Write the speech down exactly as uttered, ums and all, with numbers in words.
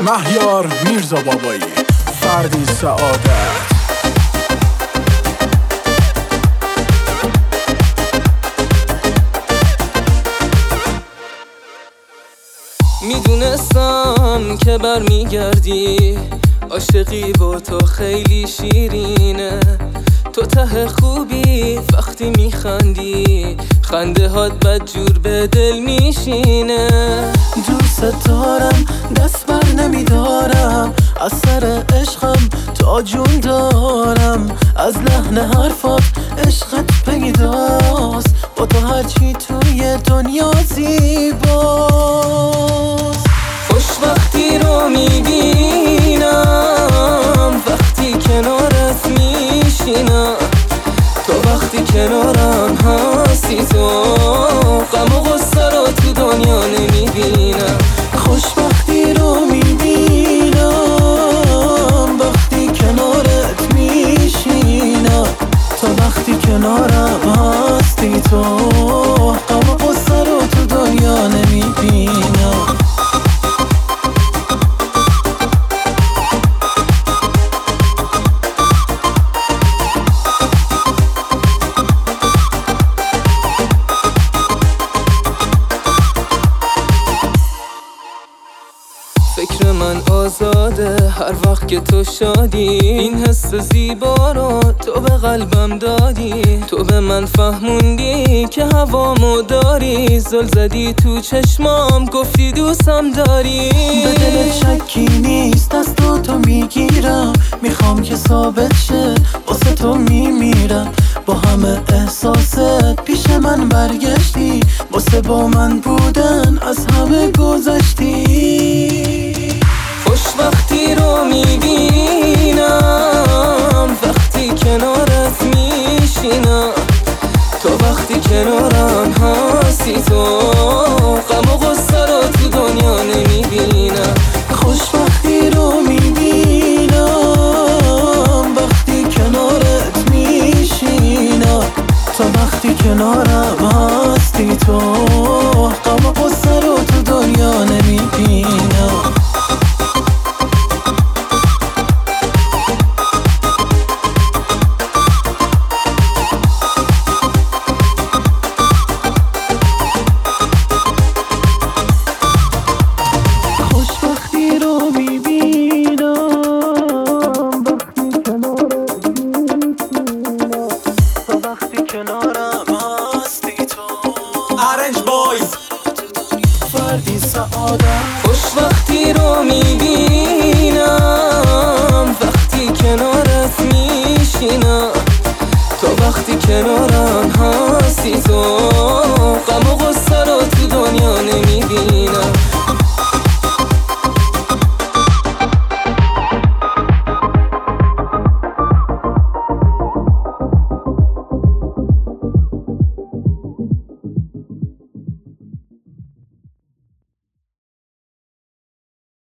مهیار میرزا بابایی، فردی سعادت. میدونستم که برمیگردی، عاشقی با تو خیلی شیرینه. تو ته خوبی وقتی میخندی، خنده هات بدجور به دل میشینه. دوست دارم دست بر نمیدارم، از سر عشقم تا جون دارم. از لحن حرفات عشقت پیداست، با تو هرچی توی دنیا زیباست. خوشبختی رو میبینم وقتی کنارت میشینم. تو وقتی کنارم هستی، تو غم و غصه رو تو دنیا نمیبینم. خوشبختی رو میبینم وقتی کنارت میشینم. تو وقتی کنارم هستی، تو غم و غصه رو تو دنیا نمیبینم. فکر من آزاده هر وقت که تو شادی. این حس زیبا رو تو به قلبم دادی. تو به من فهموندی که هوامو داری. زل زدی تو چشمام گفتی دوستم داری. به دل شکی نیست از تو تو میگیرم. میخوام که ثابت شه واسه تو میمیرم. با همه احساست پیش من برگشتی، واسه با من بودن از همه گذشتی. خوشبختی رو میبینم وقتی کنارت میشینم. تو وقتی کنارم هستی، تو غم و غصه رو تو دنیا نمیبینم. خوشبختی رو میبینم وقتی کنارت میشینم. تو وقتی کنارم هستی، تو غم و غصه رو تو دنیا نمیبینم.